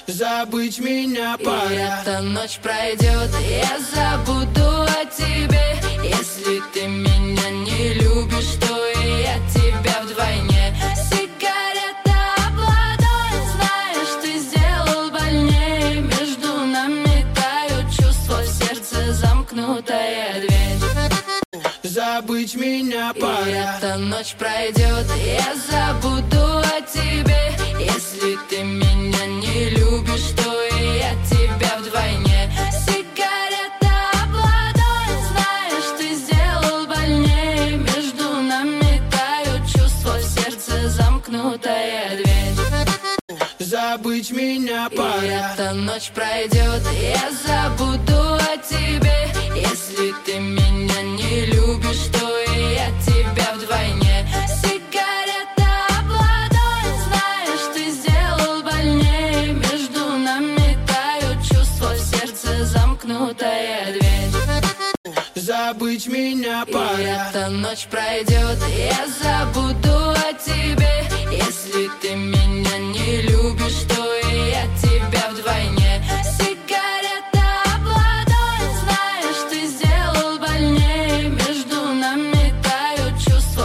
Забыть меня пора. Эта ночь пройдет, и я забуду о тебе. Если ты меня не любишь, то и я тебя вдвойне. Сигарета об ладонь, знаешь, ты сделал больнее. Между нами тают чувства, в сердце замкнутая дверь. Забыть меня пора. Эта ночь пройдет, и я забуду о тебе. Если ты меня не любишь, то и я тебя вдвойне. Сигарета об ладонь, знаешь, ты сделал больнее. Между нами тают чувства, в сердце замкнутая дверь. Забыть меня пора. Эта ночь пройдет, и я забуду о тебе. Если ты меня не любишь, то и я тебя вдвойне. Сигарета об ладонь, знаешь, ты сделал больнее. Между нами тают чувства, в сердце замкнутая дверь. Забыть меня пора. Эта ночь пройдет, и я забуду о тебе.